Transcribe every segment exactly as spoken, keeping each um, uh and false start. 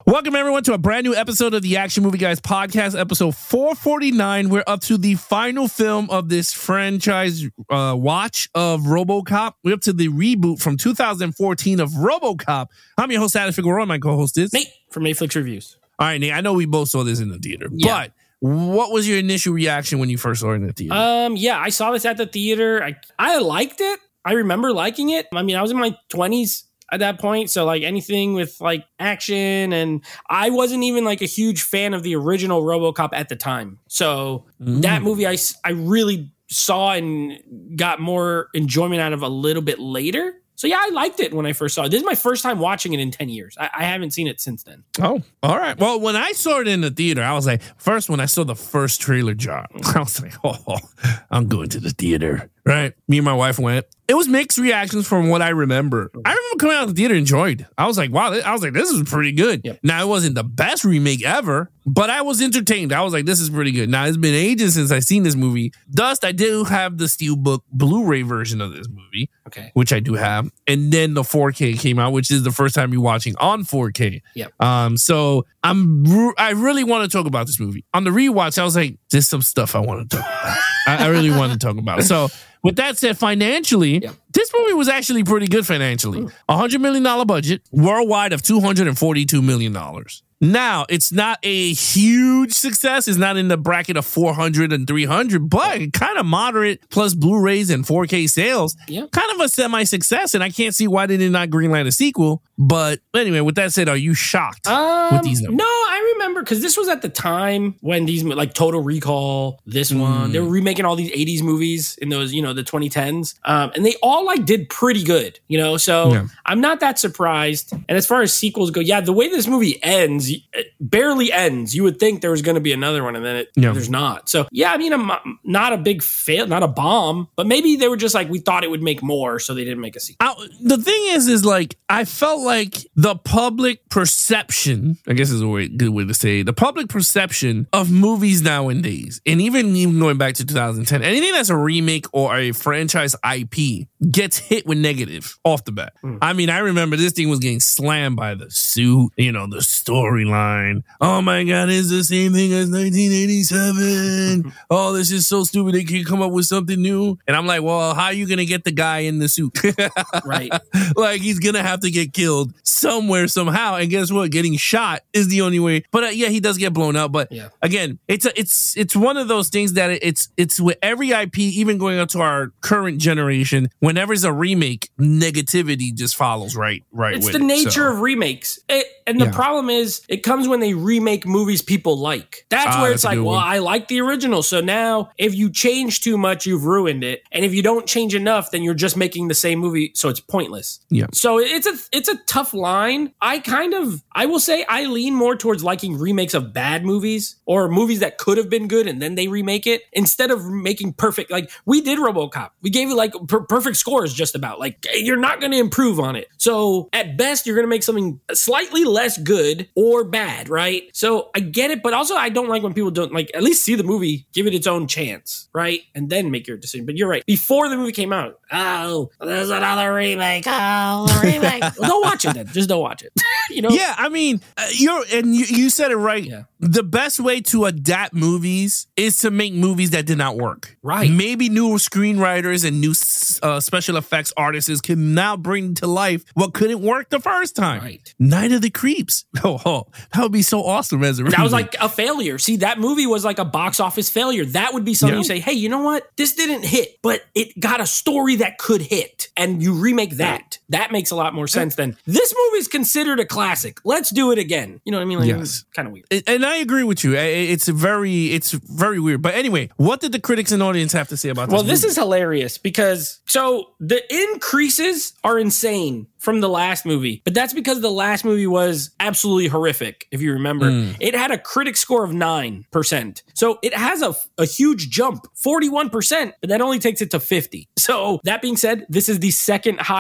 Welcome, everyone, to a brand new episode of the Action Movie Guys podcast, episode four forty-nine. We're up to the final film of this franchise uh, watch of RoboCop. We're up to the reboot from two thousand fourteen of RoboCop. I'm your host, Adam Figueroa. My co-host is Nate from Netflix Reviews. All right, Nate, I know we both saw this in the theater, Yeah. but what was your initial reaction when you first saw it in the theater? Um, yeah, I saw this at the theater. I I liked it. I remember liking it. I mean, I was in my twenties at that point, so like anything with like action, and I wasn't even like a huge fan of the original RoboCop at the time. So Mm. that movie I, s- I really saw and got more enjoyment out of a little bit later. So yeah, I liked it when I first saw it. This is my first time watching it in ten years. I, I haven't seen it since then. Oh, all right. Well, when I saw it in the theater, I was like, first, when I saw the first trailer drop, I was like, oh, I'm going to the theater. Right? Me and my wife went. It was mixed reactions from what I remember. I remember coming out of the theater enjoyed. I was like, wow, I was like, this is pretty good. Yep. Now, it wasn't the best remake ever, but I was entertained. I was like, this is pretty good. Now, it's been ages since I've seen this movie. Dust, I do have the Steelbook Blu-ray version of this movie, Okay. which I do have. And then the four K came out, which is the first time you're watching on four K. Yep. Um, so I'm re- I really want to talk about this movie. On the rewatch, I was like, there's some stuff I want to talk about. I, I really want to talk about. So with that said, financially, Yeah. this movie was actually pretty good financially. A hundred million dollar budget, worldwide of two hundred and forty-two million dollars. Now, it's not a huge success. It's not in the bracket of four hundred and three hundred, but kind of moderate plus Blu-rays and four K sales. Yeah. Kind of a semi-success, and I can't see why they did not greenlight a sequel. But anyway, with that said, are you shocked Um, with these numbers? No, I remember because this was at the time when these like Total Recall, this one, they were remaking all these eighties movies in those, you know, the twenty tens, um, and they all like did pretty good, you know. So Yeah. I'm not that surprised. And as far as sequels go, yeah, the way this movie ends, it barely ends. You would think there was going to be another one, and then it Yeah. there's not. So yeah, I mean, I'm not a big fail, not a bomb, but maybe they were just like we thought it would make more, so they didn't make a sequel. I, the thing is, is like, I felt like the public perception, I guess is a way, good way to say it, the public perception of movies nowadays, and even, even going back to two thousand ten, anything that's a remake or a franchise I P gets hit with negative off the bat. Mm. I mean, I remember this thing was getting slammed by The Suit, you know, the storyline. Oh my God, it's the same thing as nineteen eighty-seven. Oh, this is so stupid. They can't come up with something new. And I'm like, well, how are you going to get the guy in the suit? Right. Like, he's gonna have to get killed somewhere somehow, and guess what, getting shot is the only way. But uh, yeah, he does get blown up, but Yeah. again, it's a, it's it's one of those things that it- it's it's with every I P, even going up to our current generation, whenever it's a remake, negativity just follows right right It's with the it. nature So, of remakes. It, and the Yeah. problem is it comes when they remake movies people like. That's Ah, where that's it's a like, good well, one. I like the original. So now if you change too much, you've ruined it. And if you don't change enough, then you're just making the same movie. So it's pointless. Yeah. So it's a, it's a tough line. I kind of, I will say I lean more towards liking remakes of bad movies or movies that could have been good and then they remake it instead of making perfect. Like we did RoboCop. We gave it like per- perfect scores just about. Like you're not going to improve on it. So at best, you're going to make something slightly less good or bad, right? So I get it, but also I don't like when people don't like at least see the movie, give it its own chance, right? And then make your decision. But you're right. Before the movie came out, oh, there's another remake. Oh, a remake. Well, don't watch it then. Just don't watch it. You know? yeah, I mean, uh, you're and you, you said it right. Yeah. The best way to adapt movies is to make movies that did not work. Right. Maybe new screenwriters and new uh, special effects artists can now bring to life what couldn't work the first time. Right. Night of the Creeps. Oh, oh that would be so awesome as a That was remake. like a failure. See, that movie was like a box office failure. That would be something Yeah. you say, hey, you know what? This didn't hit, but it got a story that could hit. And you remake that. That makes a lot more sense than this movie's considered a classic. Let's do it again. You know what I mean? Like, Yes. kind of weird. And I agree with you. I- It's very, it's very weird. But anyway, what did the critics and audience have to say about this? Well, this movie? is hilarious because so the increases are insane from the last movie, but that's because the last movie was absolutely horrific. If you remember, it had a critic score of nine percent. So it has a, a huge jump, forty-one percent, but that only takes it to fifty. So that being said, this is the second highest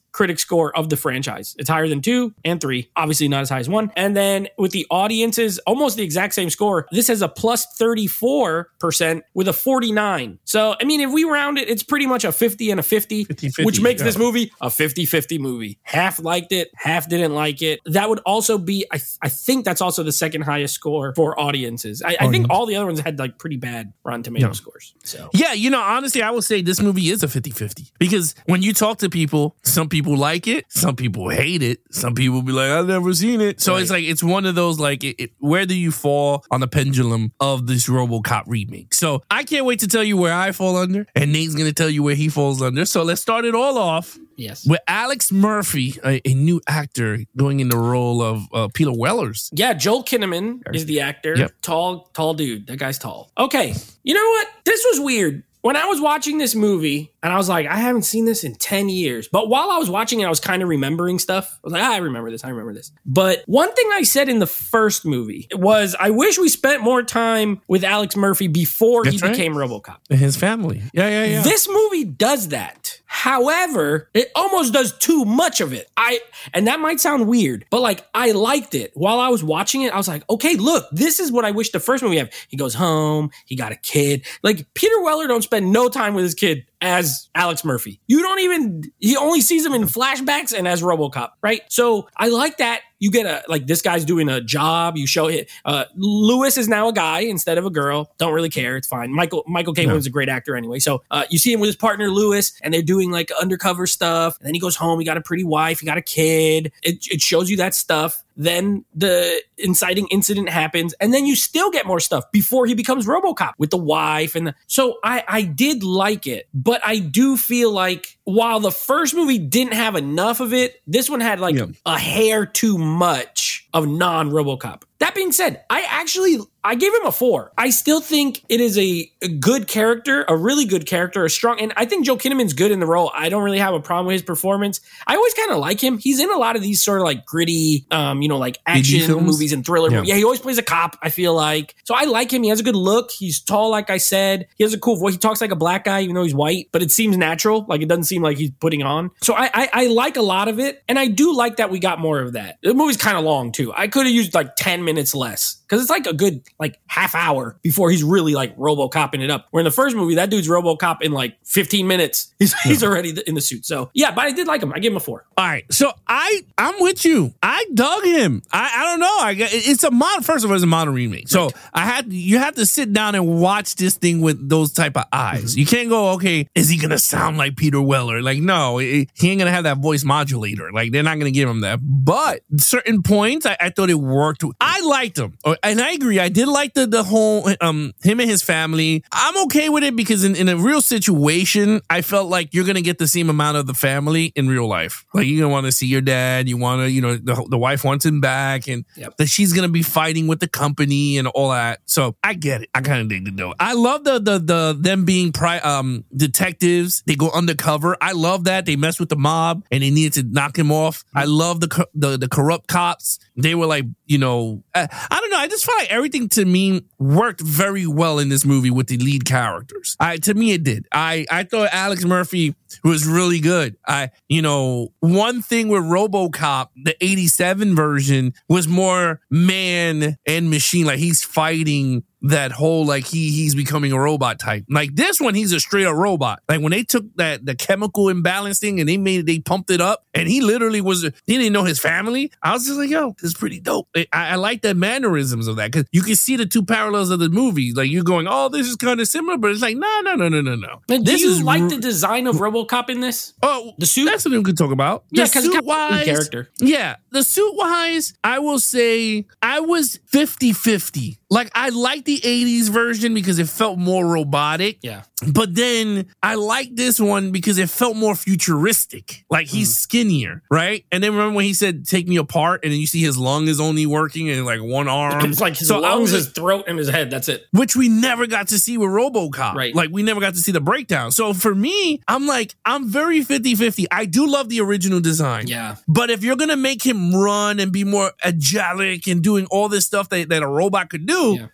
critic score of the franchise. It's higher than two and three, obviously not as high as one. And then with the audiences, almost the exact same score. This has a plus thirty-four percent with a forty-nine. So, I mean, if we round it, it's pretty much a fifty and a fifty, fifty fifty, which makes yeah. this movie a fifty-fifty movie. Half liked it, half didn't like it. That would also be, I, th- I think that's also the second highest score for audiences. I, I think all the other ones had like pretty bad Rotten Tomato yeah. scores. So yeah, you know, honestly, I would say this movie is a fifty-fifty because when you talk to people, some people like it, some people hate it, some people be like, I've never seen it. So right. it's like, it's one of those like, it, it, where do you fall on the pendulum of this RoboCop remake? So I can't wait to tell you where I fall under, and Nate's going to tell you where he falls under. So let's start it all off. Yes. With Alex Murphy, a, a new actor going in the role of uh, Peter Wellers. Yeah, Joel Kinnaman is the actor. Yep. Tall, tall dude. That guy's tall. Okay. You know what? This was weird. When I was watching this movie, and I was like, I haven't seen this in ten years. But while I was watching it, I was kind of remembering stuff. I was like, ah, I remember this. I remember this. But one thing I said in the first movie was, I wish we spent more time with Alex Murphy before That's he right. became RoboCop. And his family. Yeah, yeah, yeah. This movie does that. However, it almost does too much of it. I and that might sound weird, but like I liked it. While I was watching it, I was like, okay, look, this is what I wish the first movie had. He goes home, he got a kid. Like Peter Weller don't spend no time with his kid as Alex Murphy. You don't even, he only sees him in flashbacks and as RoboCop, right? So I like that. You get a, like, this guy's doing a job. You show it. Uh, Lewis is now a guy instead of a girl. Don't really care. It's fine. Michael Michael Caine was a great actor anyway. So uh, you see him with his partner, Lewis, and they're doing like undercover stuff. And then he goes home. He got a pretty wife. He got a kid. It, it shows you that stuff. Then the inciting incident happens, and then you still get more stuff before he becomes RoboCop with the wife. And the, so I, I did like it, but I do feel like while the first movie didn't have enough of it, this one had like yeah. a hair too much of non-RoboCop. That being said, I actually, I gave him a four. I still think it is a, a good character, a really good character, a strong, and I think Joel Kinnaman's good in the role. I don't really have a problem with his performance. I always kind of like him. He's in a lot of these sort of like gritty, um, you know, like action movies and thriller yeah. movies. Yeah, he always plays a cop, I feel like. So I like him. He has a good look. He's tall, like I said. He has a cool voice. He talks like a black guy, even though he's white, but it seems natural. Like it doesn't seem like he's putting on. So I, I, I like a lot of it, and I do like that we got more of that. The movie's kind of long too. I could have used like ten minutes less. Because it's like a good like half hour before he's really like RoboCopping it up. Where in the first movie, that dude's RoboCop in like fifteen minutes. He's, yeah. he's already in the suit. So yeah, but I did like him. I gave him a four. All right. So I, I'm with you. I dug him. I, I don't know. I It's a mod. First of all, it's a modern remake. So right. I had you have to sit down and watch this thing with those type of eyes. Mm-hmm. You can't go, okay, is he going to sound like Peter Weller? Like, no, it, he ain't going to have that voice modulator. Like, they're not going to give him that. But certain points, I, I thought it worked. I liked him. And I agree. I did like the the whole um him and his family. I'm okay with it because in, in a real situation, I felt like you're gonna get the same amount of the family in real life. Like you're gonna want to see your dad. You want to, you know, the the wife wants him back, and yep. that she's gonna be fighting with the company and all that. So I get it. I kind of dig it though. I love the the the them being pri- um detectives. They go undercover. I love that they mess with the mob and they needed to knock him off. I love the the the corrupt cops. They were like, you know, I, I don't know. I just felt like everything to me worked very well in this movie with the lead characters. I to me it did. I I thought Alex Murphy was really good. I you know, one thing with RoboCop, the eighty-seven version was more man and machine. Like he's fighting that whole like he he's becoming a robot type. Like this one, he's a straight up robot. Like when they took that the chemical imbalance thing and they made it, they pumped it up, and he literally was he didn't know his family. I was just like, yo, this is pretty dope. I, I like the mannerisms of that because you can see the two parallels of the movie. Like you're going, oh, this is kind of similar, but it's like, no, no, no, no, no, no. Do this you is like r- the design of RoboCop in this? Oh, the suit. That's something we could talk about. Yeah, because suit wise, character. Yeah, the suit wise, I will say I was fifty-fifty. Like I like the eighties version because it felt more robotic. Yeah. But then I like this one because it felt more futuristic. Like he's mm. skinnier, right? And then remember when he said, take me apart, and then you see his lung is only working and like one arm. It's like his so lungs, was, his throat, and his head. That's it. Which we never got to see with RoboCop. Right. Like we never got to see the breakdown. So for me, I'm like, I'm very fifty-fifty. I do love the original design. Yeah. But if you're going to make him run and be more agilic and doing all this stuff that, that a robot could do, yeah. you're not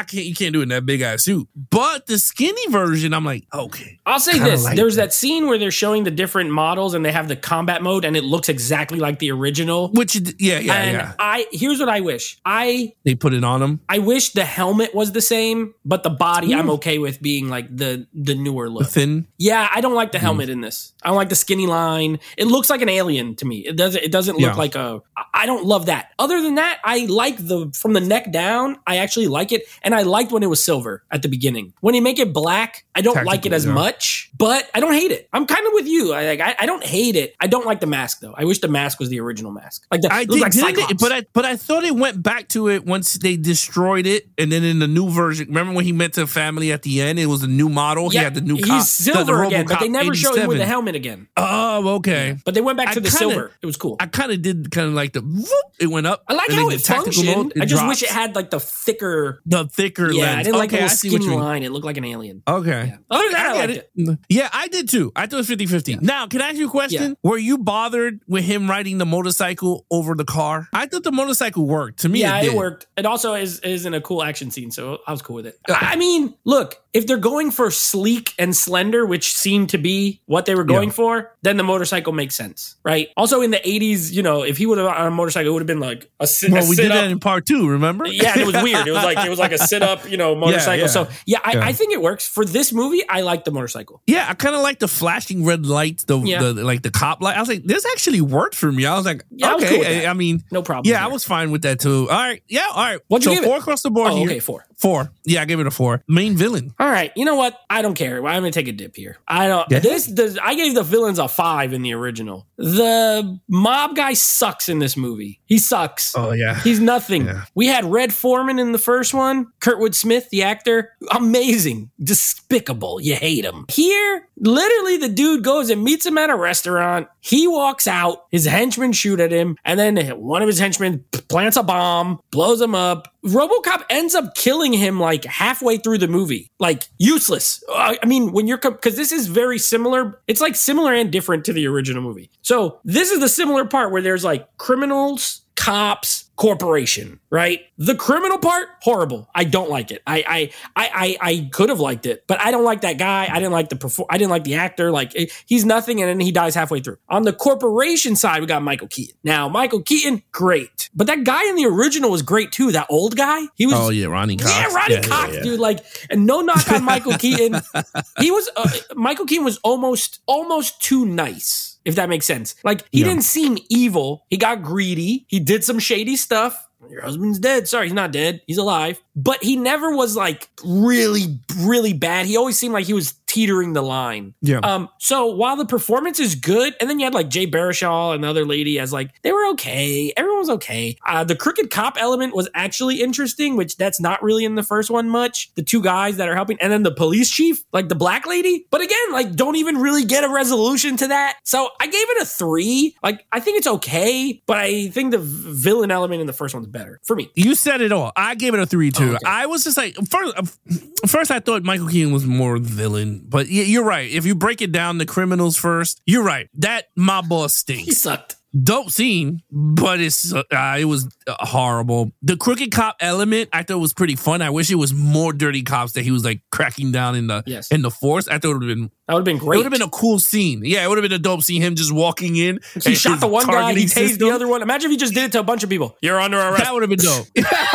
can't. You can't do it in that big ass suit. But the skinny version, I'm like, okay. I'll say Kinda this: like there's that. that scene where they're showing the different models and they have the combat mode, and it looks exactly like the original. Which, yeah, yeah, and yeah. I here's what I wish. I They put it on them. I wish the helmet was the same, but the body I'm okay with being like the the newer look. Thin. Yeah, I don't like the helmet in this. I don't like the skinny line. It looks like an alien to me. It doesn't. It doesn't look Yeah. like a. I don't love that. Other than that, I like the from the neck down. I actually like it, and I liked when it was silver at the beginning. When you make it black, I don't like it Tactical, as yeah. much, but I don't hate it. I'm kind of with you. I like. I, I don't hate it. I don't like the mask though. I wish the mask was the original mask. Like the, I it looks did, like didn't Cyclops. it, but I but I thought it went back to it once they destroyed it, and then in the new version. Remember when he met the family at the end? It was a new model. yeah, he had the new. he's cop, silver the, the again, but they RoboCop never show him with eighty-seven. the helmet again. Oh, okay. But they went back I to the kinda- silver. It was cool. I kind of did kind of like the whoop, it went up. I like and how then it the tactical functioned. mode, it I just drops. wish it had like the thicker. the thicker Yeah, lens. I didn't like okay, the I little see what you skinny mean. line. It looked like an alien. Okay. Yeah. Other than that, I, get liked it. Yeah, I did too. I thought it was fifty-fifty. Now, can I ask you a question? Yeah. Were you bothered with him riding the motorcycle over the car? I thought the motorcycle worked. To me, Yeah, it, it did. worked. It also is is in a cool action scene, so I was cool with it. I I mean, look, if they're going for sleek and slender, which seemed to be what they were going Yeah. for, then the motorcycle makes sense, right? Also, in the eighties, you know, if he would have on a motorcycle, it would have been like a sit. Well, a we sit did up. that in part two, remember? Yeah, and it was weird. It was like it was like a sit up, you know, motorcycle. yeah. So yeah, I, Yeah. I think it works for this movie. I like the motorcycle. Yeah, I kind of like the flashing red lights, the, Yeah. the like the cop light. I was like, this actually worked for me. I was like, Yeah, I was okay. cool with that. I, I mean, No problem. yeah, I there. was fine with that too. All right, yeah, all right. What'd you so give it? four across the board Oh, here. okay, four. Four. Yeah, I gave it a four. Main villain. All right, you know what? I don't care. I'm gonna take a dip here. I don't. Yeah. This does. I gave the villains a five in the original. The mob guy sucks in this movie. He sucks. Oh yeah. He's nothing. Yeah. We had Red Foreman in the first one. Kurtwood Smith, the actor, amazing, despicable. You hate him. Here, literally, the dude goes and meets him at a restaurant. He walks out. His henchmen shoot at him, and then one of his henchmen plants a bomb, blows him up. RoboCop ends up killing him like halfway through the movie. Like useless. Uh, I mean, when you're because this is very similar. It's like similar and different to the original movie. So this is the similar part where there's like criminals, cops, corporation, right? The criminal part, horrible. I don't like it. I I I I, I could have liked it, but I don't like that guy. I didn't like the perform. I didn't like the actor. Like it, he's nothing, and then he dies halfway through. On the corporation side, we got Michael Keaton. Now, Michael Keaton, great, but that guy in the original was great too. That old guy, he was. Oh yeah, Ronnie Cox. Yeah, Ronnie yeah, Cox, yeah, yeah. dude. Like, and no knock on Michael Keaton. He was uh, Michael Keaton was almost almost too nice, if that makes sense. Like, he Yeah. didn't seem evil. He got greedy. He did some shady stuff. Your husband's dead. Sorry, he's not dead. He's alive. But he never was like really, really bad. He always seemed like he was teetering the line. Yeah. Um. So while the performance is good, and then you had like Jay Baruchel and the other lady as like they were okay. Everyone was okay. Uh, the crooked cop element was actually interesting, which that's not really in the first one much. The two guys that are helping, and then the police chief, like the black lady. But again, like don't even really get a resolution to that. So I gave it a three. Like I think it's okay, but I think the v- villain element in the first one's better for me. You said it all. I gave it a three too. Oh, okay. I was just like first. First, I thought Michael Keaton was more villain, but yeah, you're right. If you break it down, the criminals first, you're right. That mob boss He stinks. sucked. Dope scene, but it's uh, it was uh, horrible. The crooked cop element, I thought was pretty fun. I wish it was more dirty cops that he was like cracking down in the Yes. in the force. I thought it would have been That would have been it great. would have been a cool scene. Yeah, it would have been a dope scene. Him just walking in. He and shot his the one guy, he targeting tased system. the other one. Imagine if he just did it to a bunch of people. You're under arrest. That would have been dope.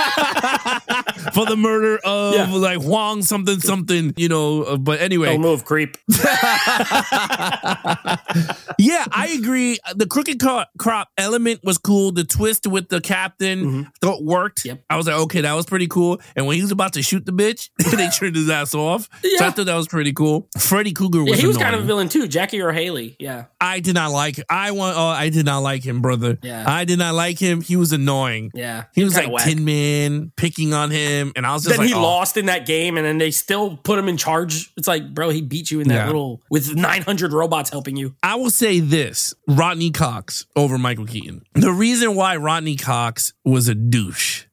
For the murder of Yeah. like Huang something something, you know. Uh, but anyway, Don't move, creep. yeah, I agree. The crooked co- crop element was cool. The twist with the captain Mm-hmm. thought worked. Yep. I was like, okay, that was pretty cool. And when he was about to shoot the bitch, they turned his ass off. So Yeah. I thought that was pretty cool. Freddy Krueger was Yeah, he was annoying. kind of a villain too. Jackie or Haley. Yeah. I did not like. I want. Oh, I did not like him, brother. Yeah. I did not like him. He was annoying. Yeah. He was kinda like whack. Tin Man picking on him, and I was just Then like, he oh. lost in that game, and then they still put him in charge. It's like, bro, he beat you in that Yeah. little with nine hundred robots helping you. I will say this: Rodney Cox over Michael Keaton. The reason why Rodney Cox was a douche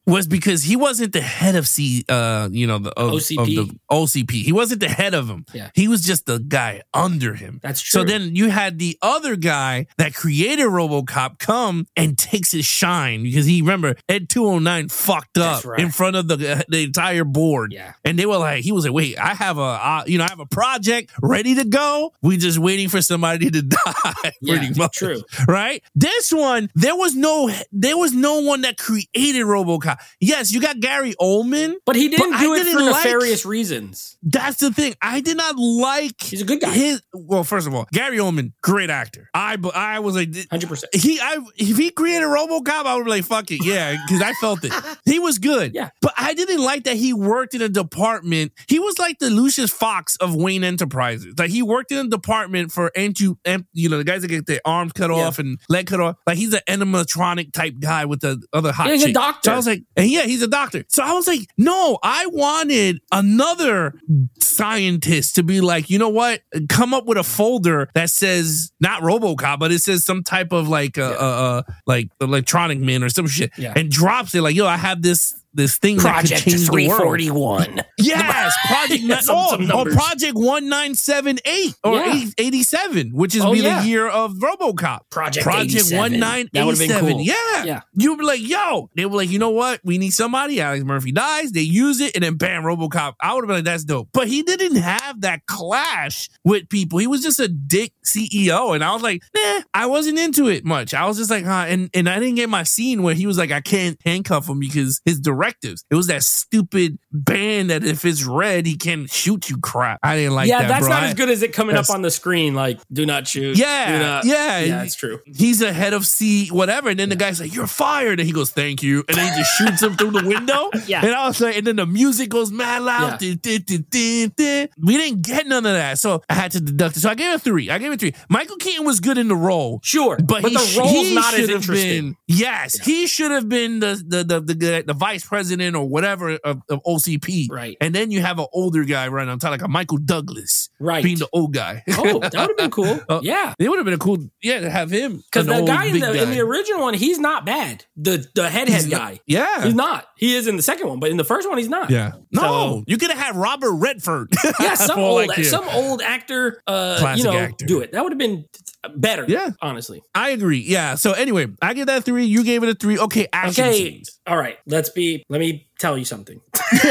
was because he wasn't the head of C, uh, you know, the of, O C P. of the O C P. He wasn't the head of him. Yeah. He was just the guy under him. That's true. So then you had the other guy that created RoboCop come and takes his shine because he, remember, Ed two oh nine fucked up That's right. in front of the the entire board. Yeah. And they were like, he was like, wait, I have a, uh, you know, I have a project ready to go. We just waiting for somebody to die. Yeah, pretty much. true. Right? This one, there was no, there was no one that created RoboCop. Yes, you got Gary Oldman, But he didn't but do I it didn't for like- nefarious reasons. That's the thing. I did not like. He's a good guy. His well, first of all, Gary Oldman, great actor. I I was like, one hundred percent. he I if he created RoboCop, I would be like, fuck it, yeah, because I felt it. He was good. Yeah. But I didn't like that he worked in a department. He was like the Lucius Fox of Wayne Enterprises. Like he worked in a department for anti, you know, the guys that get their arms cut Yeah. off and leg cut off. Like he's an animatronic type guy with the other hot Yeah, he's a chick. doctor. So I was like, and yeah, he's a doctor. So I was like, no, I wanted another scientist to be like, you know what? Come up with a folder that says not RoboCop, but it says some type of like uh, Yeah. uh, uh like electronic man or some shit, Yeah. and drops it like, yo, I have this this thing Project that could change the three world. forty-one. Yes, Project Yeah, ni- some- oh, some or numbers. Project one nine seven eight or Yeah. eight- eighty-seven, which is Oh, be yeah. the year of RoboCop. Project Project eighty-seven. one nine That eight would've been seven. cool. Yeah. Yeah. You'd be like, yo, they were like, you know what? We need somebody. Alex Murphy dies. They use it, and then bam, RoboCop. I would have been like, that's dope. But he didn't have that clash with people. He was just a dick C E O. And I was like, nah, I wasn't into it much. I was just like, huh. And, and I didn't get my scene where he was like, I can't handcuff him because his directives. It was that stupid band that if it's red, he can shoot you crap. I didn't like yeah, that, that's bro. not I- as good as it coming up that's- on the screen. Like, do not shoot. Yeah, do not- yeah. Yeah, it's true. He's a head of C, whatever. And then the guy's like, you're fired. And he goes, thank you. And then he just shoots him through the window. Yeah. And I was like, and then the music goes mad loud. Yeah. Dun, dun, dun, dun, dun. We didn't get none of that. So I had to deduct it. So I gave it a three. I gave it a three. Michael Keaton was good in the role. Sure, But, but he the sh- role's he not as should have interesting. Been, yes, he should have been the the, the the the vice president or whatever of, of O C P. Right. And then you have an older guy running on top, like a Michael Douglas, Right. being the old guy. Oh, that would have been cool. Oh, Yeah. It would have been a cool, yeah, to have him. Because an the old guy in big the, in guy. the original one, he's not bad. The the head head He's not- guy. yeah. He's not. He is in the second one, but in the first one, he's not. Yeah. No, So- you could have had Robert Redford. Yeah, some For all old I care. some old actor, uh, Classic you know, actor. do it. That would have been better. Yeah. honestly. I agree. Yeah. So anyway, I give that a three. You gave it a three. Okay. Action Okay, scenes. all right. Let's be. Let me tell you something.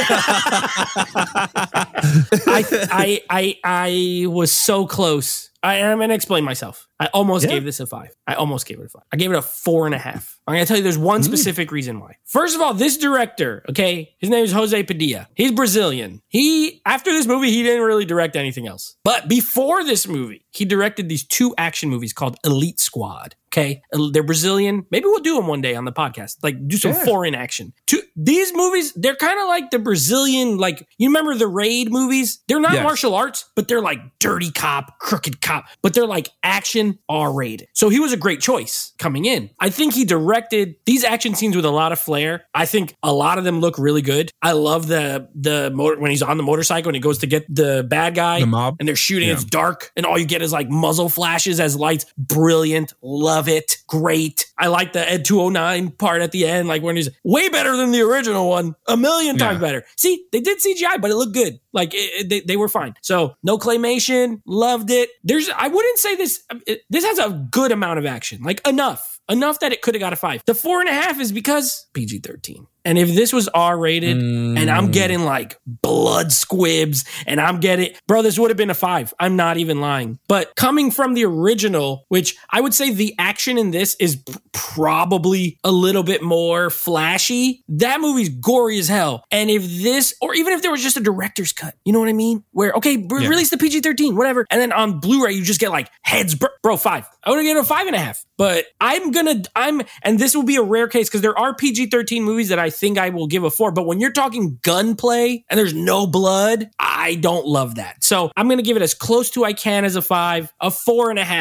I, I I I was so close. I am going to explain myself. I almost Yeah. gave this a five. I almost gave it a five. I gave it a four and a half. I'm going to tell you there's one specific reason why. First of all, this director, okay, his name is Jose Padilla. He's Brazilian. He, after this movie, he didn't really direct anything else. But before this movie, he directed these two action movies called Elite Squad. Okay, they're Brazilian. Maybe we'll do them one day on the podcast. Like do some Yeah. foreign action. Two, these movies, they're kind of like the Brazilian. Like you remember the Raid movies? They're not Yes. martial arts, but they're like dirty cop, crooked cop. But they're like action R rated. So he was a great choice coming in. I think he directed these action scenes with a lot of flair. I think a lot of them look really good. I love the the motor when he's on the motorcycle and he goes to get the bad guy. The mob. And they're shooting. Yeah. It's dark, and all you get is like muzzle flashes as lights. Brilliant. Love it. Great. I like the Ed two oh nine part at the end, like when he's way better than the original one, a million times Yeah. better. See, they did C G I, but it looked good. Like it, it- they, they were fine. So no claymation. Loved it. There's, I wouldn't say this. It, this has a good amount of action, like enough, enough that it could have got a five. The four and a half is because P G thirteen. And if this was R rated and I'm getting like blood squibs and I'm getting, bro, this would have been a five. I'm not even lying. But coming from the original, which I would say the action in this is p- probably a little bit more flashy, that movie's gory as hell. And if this, or even if there was just a director's cut, you know what I mean? Where, okay, re- Yeah. release the P G thirteen, whatever. And then on Blu-ray, you just get like heads, br- bro, five. I would have given it a five and a half. But I'm gonna, I'm, and this will be a rare case because there are P G thirteen movies that I think I will give a four. But when you're talking gunplay and there's no blood, I don't love that. So I'm gonna give it as close to I can as a five, a four and a half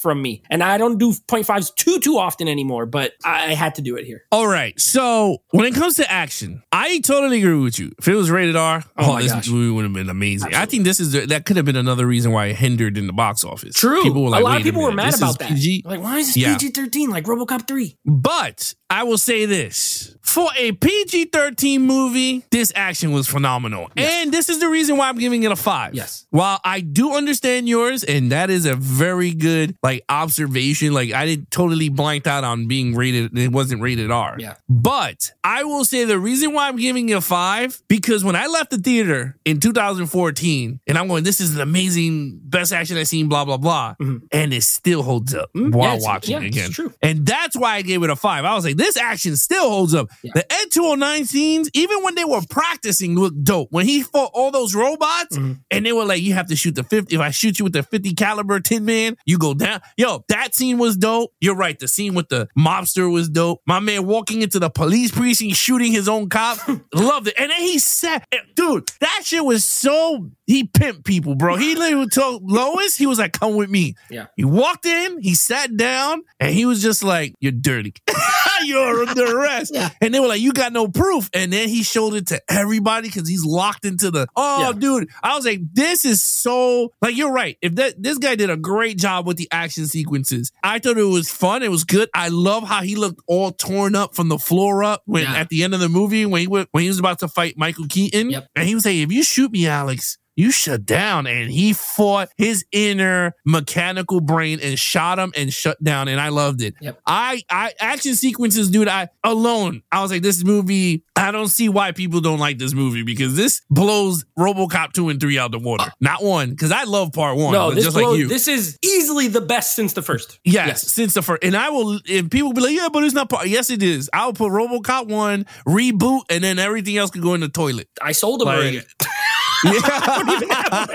from me. And I don't do point fives too, too often anymore, but I, I had to do it here. All right. So when it comes to action, I totally agree with you. If it was rated R, oh, oh this gosh. movie would have been amazing. Absolutely. I think this is that could have been another reason why it hindered in the box office. True. People were like, a lot of people were mad about that. P G? Like, why is this yeah. P G thirteen like RoboCop three? But I will say this. For a P G thirteen movie, this action was phenomenal. Yes. And this is the reason why I'm giving it a five. Yes. While I do understand yours, and that is a very good like observation. Like I didn't totally blanked out on being rated. It wasn't rated R. Yeah. But I will say the reason why I'm giving it a five, because when I left the theater in two thousand fourteen, and I'm going, this is an amazing, best action I've seen, blah, blah, blah. Mm-hmm. And it still holds up mm-hmm. while yeah, watching yeah, it again. It's true. And that's why I gave it a five. I was like, this action still holds up. Yeah. The Ed two oh nine scenes, even when they were practicing, looked dope. When he fought all those robots, mm-hmm. and they were like, you have to shoot the fifty. If I shoot you with the fifty caliber Tin Man, you go down. Yo, that scene was dope. You're right. The scene with the mobster was dope. My man walking into the police precinct, shooting his own cop. Loved it. And then he said, dude, that shit was so, he pimped people, bro. He literally told Lois, he was like, come with me. Yeah. He walked in, he sat down, and he was just like, you're dirty. You're under arrest. Yeah. And they were like, you got no proof. And then he showed it to everybody because he's locked into the, oh, yeah. dude. I was like, this is so, like, you're right. If that this guy did a great job with the action sequences. I thought it was fun. It was good. I love how he looked all torn up from the floor up when yeah. at the end of the movie when he, went, when he was about to fight Michael Keaton. Yep. And he was like, if you shoot me, Alex, you shut down. And he fought his inner mechanical brain and shot him and shut down. And I loved it. Yep. I, I action sequences, dude, I alone, I was like, this movie, I don't see why people don't like this movie because this blows RoboCop two and three out the water. Uh, Not one, because I love part one. No, this, just blows, like you. This is easily the best since the first. Yes, yes, since the first. And I will, if people be like, yeah, but it's not part. Yes, it is. I'll put RoboCop one, reboot, and then everything else could go in the toilet. I sold them like, already. Yeah. I don't even have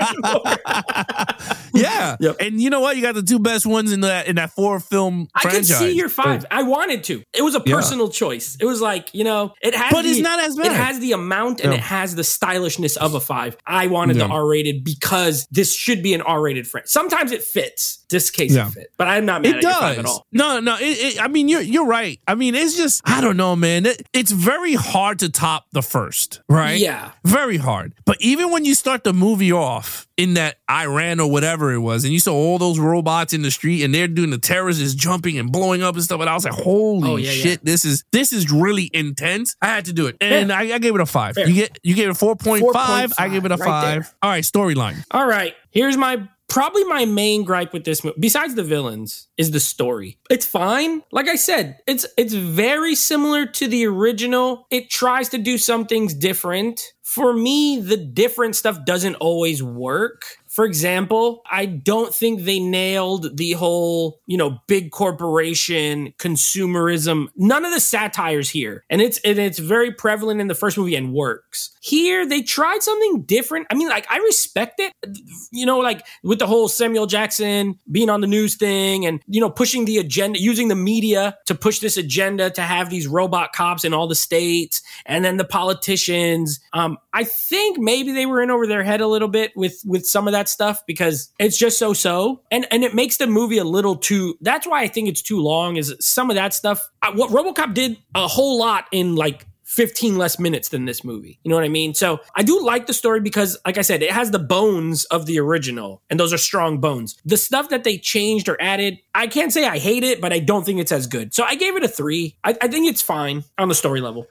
them anymore. Yeah. Yep. And you know what? You got the two best ones in that in that four film franchise. I could see your five. I wanted to. It was a personal yeah. choice. It was like, you know, it has But the, it's not as bad. It has the amount and yeah. it has the stylishness of a five. I wanted yeah. the R-rated because this should be an R-rated franchise. Sometimes it fits. This case yeah. it fit. But I'm not mad it at does. your five at all. No, no. It, it, I mean, you're you're right. I mean, it's just, I don't know, man. It, it's very hard to top the first, right? Yeah. Very hard. But even when you start the movie off in that Iran or whatever it was, and you saw all those robots in the street and they're doing the terrorists jumping and blowing up and stuff, and I was like, holy oh, yeah, shit, yeah. this is this is really intense. I had to do it. And I, I gave it a five. Fair. You get you gave it four point five. I gave it a right five. There. All right, storyline. All right. Here's my probably my main gripe with this movie, besides the villains, is the story. It's fine. Like I said, it's it's very similar to the original. It tries to do some things different. For me, the different stuff doesn't always work. For example, I don't think they nailed the whole, you know, big corporation consumerism. None of the satires here. And it's and it's very prevalent in the first movie and works. Here, they tried something different. I mean, like, I respect it. You know, like with the whole Samuel Jackson being on the news thing and, you know, pushing the agenda, using the media to push this agenda to have these robot cops in all the states. And then the politicians. Um, I think maybe they were in over their head a little bit with, with some of that stuff because it's just so-so. And and it makes the movie a little too, that's why I think it's too long is some of that stuff. What RoboCop did a whole lot in like fifteen less minutes than this movie. You know what I mean? So I do like the story because, like I said, it has the bones of the original, and those are strong bones. The stuff that they changed or added, I can't say I hate it, but I don't think it's as good. So I gave it a three. I, I think it's fine on the story level.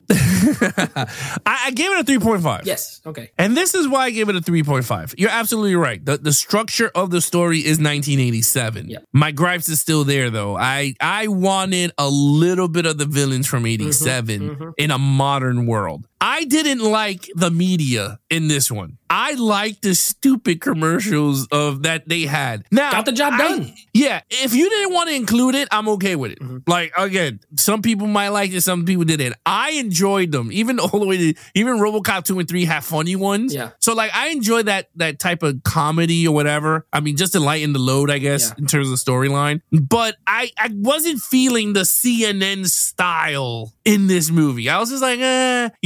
I, I gave it a three point five. Yes. Okay. And this is why I gave it a three point five. You're absolutely right. The the structure of the story is nineteen eighty-seven. Yep. My gripes is still there, though. I, I wanted a little bit of the villains from eighty-seven mm-hmm, mm-hmm. in a modern world. I didn't like the media in this one. I liked the stupid commercials of that they had. Now, got the job I, done. Yeah, if you didn't want to include it, I'm okay with it. Mm-hmm. Like, again, some people might like it, some people didn't. I enjoyed them, even all the way to, even RoboCop two and three have funny ones. Yeah. So, like, I enjoy that that type of comedy or whatever. I mean, just to lighten the load, I guess, yeah. in terms of storyline. But I, I wasn't feeling the C N N style in this movie. I was just like, eh, you know, they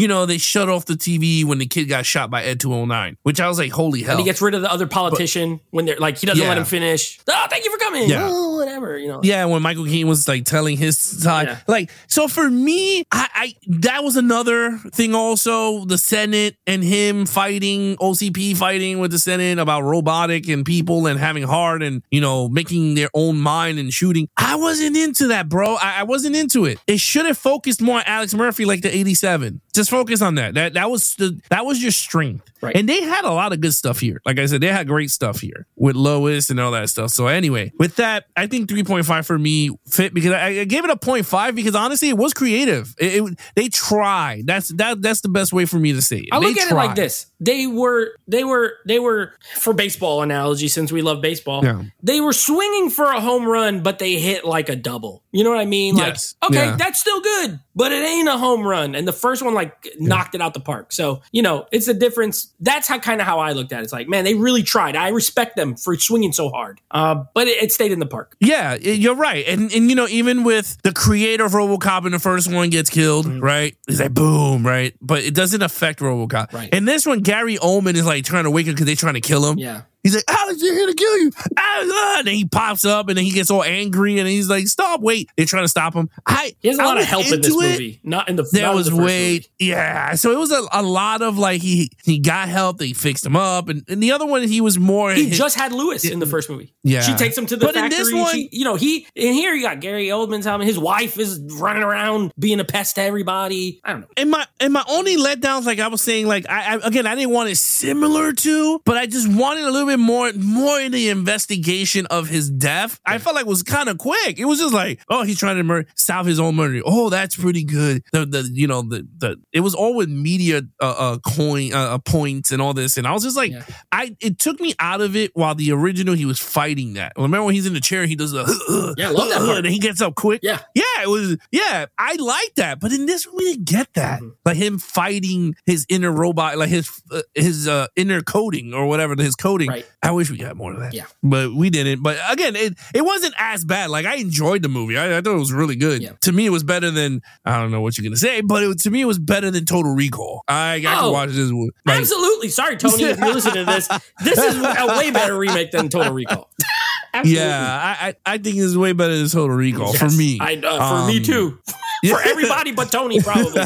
shut off the T V when the kid got shot by Ed two oh nine, which I was like, holy hell. And he gets rid of the other politician but, when they're like, he doesn't yeah. let him finish. Oh, thank you for coming. Yeah. Oh, whatever, you know. Yeah, when Michael Keaton was like telling his side. Yeah. Like, so for me, I, I that was another thing also, the Senate and him fighting, O C P fighting with the Senate about robotic and people and having heart and, you know, making their own mind and shooting. I wasn't into that, bro. I, I wasn't into it. It should have focused more on Alex Murphy like the eighty-seven. Just focus on that. That that was the that was your strength. Right. And they had a lot of good stuff here. Like I said, they had great stuff here with Lois and all that stuff. So anyway, with that, I think three point five for me fit because I, I gave it a point five because honestly, it was creative. It, it, they tried. That's that. That's the best way for me to say it. I look they at tried. it like this. They were, they were, they were, for baseball analogy, since we love baseball, Yeah. they were swinging for a home run, but they hit like a double. You know what I mean? Yes. Like, okay, Yeah. that's still good, but it ain't a home run. And the first one like knocked it out the park. So, you know, it's a difference. That's how kind of how I looked at it. It's like, man, they really tried. I respect them for swinging so hard. Uh, but it, it stayed in the park. Yeah, it- you're right. And, and, you know, even with the creator of RoboCop in the first one gets killed, Mm-hmm. right? It's like, boom, right? But it doesn't affect RoboCop. Right. And this one, Gary Oldman is like trying to wake him because they're trying to kill him. Yeah. He's like, Alex, they're here to kill you. Alex, ah, and then he pops up and then he gets all angry and he's like, stop, wait. They're trying to stop him. I, He has a I lot of was help in this into it. movie. Not in the There not in was the first way, movie. yeah. So it was a, a lot of like, he he got help, they fixed him up. And, and the other one, he was more. He just had Lewis in the first movie. Yeah. She takes him to the But in factory. this one- she, you know, he in here you got Gary Oldman's helmet. His wife is running around being a pest to everybody. I don't know. And my and my only letdowns, like I was saying, like I, I again, I didn't want it similar to, but I just wanted a little bit more, more in the investigation of his death. I felt like it was kind of quick. It was just like, oh, he's trying to murder, solve his own murder. Oh, that's pretty good. The the you know the the it was all with media uh, uh coin uh, points and all this, and I was just like, Yeah. I it took me out of it while the original he was fighting that. Remember when he's in the chair, he does the Yeah, I love that part. and he gets up quick. Yeah. Yeah, it was, yeah, I like that. But in this, we didn't get that. Mm-hmm. Like him fighting his inner robot, like his uh, his uh, inner coding or whatever, his coding. Right. I wish we got more of that. Yeah. But we didn't. But again, it, it wasn't as bad. Like I enjoyed the movie. I, I thought it was really good. Yeah. To me, it was better than, I don't know what you're going to say, but it, to me, it was better than Total Recall. I, I Oh, can watch this. Like, Absolutely. Sorry, Tony, if you're listening to this. This is a way better remake than Total Recall. Absolutely. yeah, I, I I think it's way better than Total Recall for Yes. me. I, uh, for me Um, too. For everybody but Tony, probably.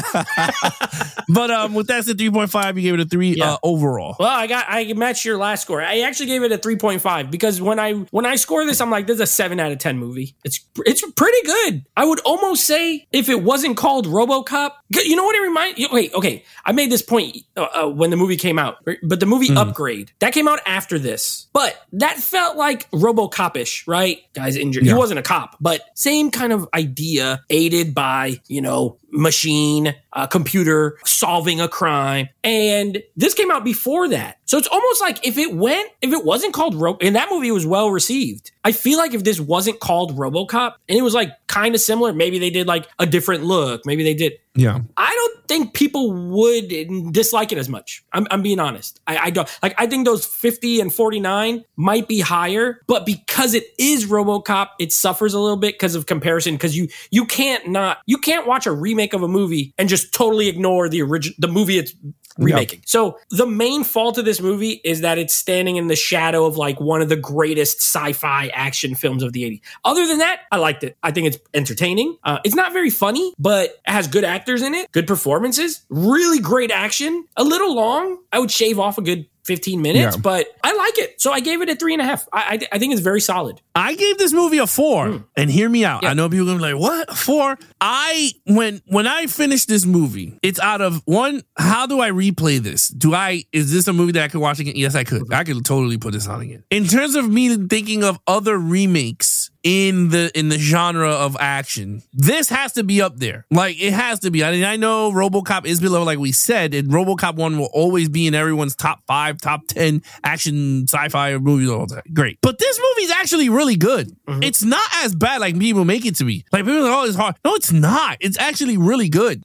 But um, with that said, three point five, you gave it a three Yeah. uh, overall. Well, I got I matched your last score. I actually gave it a three point five because when I when I score this, I'm like, this is a seven out of ten movie. It's it's pretty good. I would almost say if it wasn't called RoboCop, you know what it reminds? Wait, okay, I made this point uh, uh, when the movie came out, but the movie Mm. Upgrade that came out after this, but that felt like RoboCop-ish, right? Guy's injured. Yeah. He wasn't a cop, but same kind of idea, aided by you know machine, uh, computer solving a crime. And this came out before that. So it's almost like if it went, if it wasn't called Ro, and that movie was well received. I feel like if this wasn't called RoboCop and it was like kind of similar, maybe they did like a different look. Maybe they did. Yeah. I don't think people would dislike it as much. I'm, I'm being honest. I, I don't like, I think those fifty and forty-nine might be higher, but because it is RoboCop, it suffers a little bit because of comparison. Because you, you can't not, you can't watch a remake of a movie and just totally ignore the original, the movie it's remaking. So the main fault of this movie is that it's standing in the shadow of like one of the greatest sci-fi action films of the eighties. Other than that, I liked it. I think it's entertaining. Uh, it's not very funny, but it has good actors in it, good performances, really great action. A little long. I would shave off a good fifteen minutes, Yeah. but I like it. So I gave it a three and a half. I, I, I think it's very solid. I gave this movie a four, and hear me out. Yeah. I know people are gonna be like, "What? A four?" I when when I finish this movie, it's out of one. How do I replay this? Do I? Is this a movie that I could watch again? Yes, I could. I could totally put this on again. In terms of me thinking of other remakes in the in the genre of action, this has to be up there. Like it has to be. I mean, I know RoboCop is below, like we said, and RoboCop one will always be in everyone's top five, top ten action sci-fi movies all the time. Great, but this movie's actually really good. Mm-hmm. It's not as bad like people make it to be. Like people are like, oh, it's hard. No, it's not. It's actually really good. Like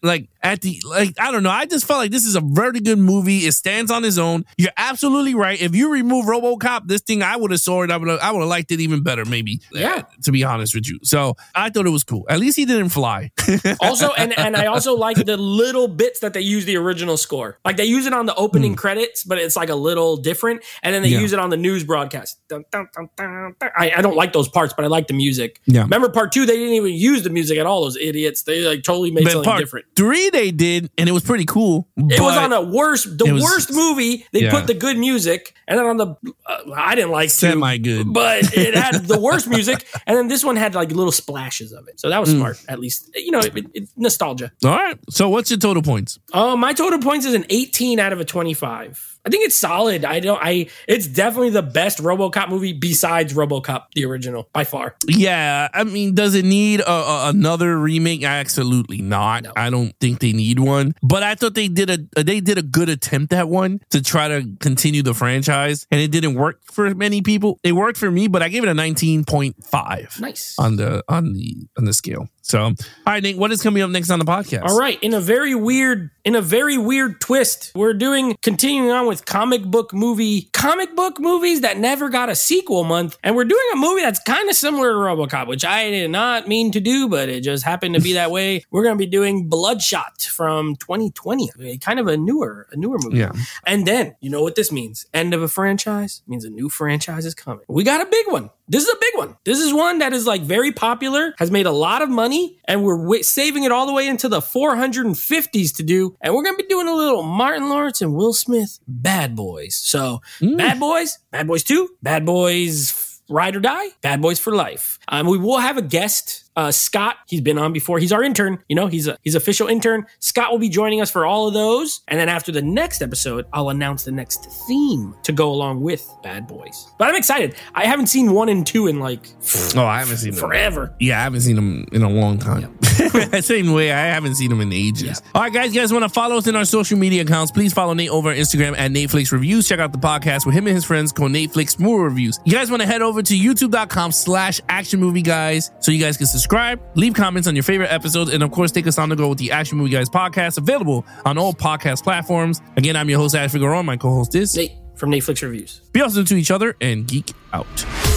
at the, like, I don't know. I just felt like this is a very good movie. It stands on its own. You're absolutely right. If you remove RoboCop, this thing I would have saw it. I would have, I would have liked it even better, maybe. Yeah. To be honest with you. So I thought it was cool. At least he didn't fly. Also, and, and I also like the little bits that they use the original score. Like they use it on the opening mm. credits, but it's like a little different. And then they yeah. use it on the news broadcast. Dun, dun, dun, dun, dun. I, I don't like those parts, but I like the music. Yeah. Remember part two, they didn't even use the music at all, those idiots. They like totally made but something part different. Three they did, and it was pretty cool. It was on a worst, the was, worst movie. They yeah. put the good music, and then on the, uh, I didn't like semi good, but it had the worst music, and then this one had like little splashes of it. So that was mm. smart, at least. You know, it, it, nostalgia. All right. So what's your total points? Uh, my total points is an eighteen out of a twenty-five. I think it's solid. I don't. I. It's definitely the best RoboCop movie besides RoboCop the original by far. Yeah, I mean, does it need a, a, another remake? Absolutely not. No. I don't think they need one. But I thought they did a they did a good attempt at one to try to continue the franchise, and it didn't work for many people. It worked for me, but I gave it a nineteen point five. Nice on the on the on the scale. So, all right, Nate, what is coming up next on the podcast? All right, in a very weird, in a very weird twist, we're doing continuing on with comic book movie, comic book movies that never got a sequel month, and we're doing a movie that's kind of similar to RoboCop, which I did not mean to do, but it just happened to be that way. We're going to be doing Bloodshot from twenty twenty, kind of a newer, a newer movie. Yeah. And then you know what this means? End of a franchise means a new franchise is coming. We got a big one. This is a big one. This is one that is like very popular, has made a lot of money, and we're w- saving it all the way into the four hundred fifties to do. And we're going to be doing a little Martin Lawrence and Will Smith Bad Boys. So mm. Bad Boys, Bad Boys two, Bad Boys Ride or Die, Bad Boys for Life. Um, we will have a guest. Uh, Scott, he's been on before. He's our intern. You know, he's a he's official intern. Scott will be joining us for all of those. And then after the next episode, I'll announce the next theme to go along with Bad Boys. But I'm excited. I haven't seen one and two in like oh, I haven't seen forever. Them. Yeah, I haven't seen them in a long time. Yeah. Same way, I haven't seen them in ages. Yeah. All right, guys, you guys want to follow us in our social media accounts? Please follow Nate over on Instagram at Nateflix Reviews. Check out the podcast with him and his friends called Nateflix Movie Reviews. You guys want to head over to youtube.com slash action movie guys so you guys can subscribe, leave comments on your favorite episodes, and of course, take us on the go with the Action Movie Guys podcast, available on all podcast platforms. Again, I'm your host, Ash Figueroa. My co-host is Nate from Nateflix Reviews. Be awesome to each other and geek out.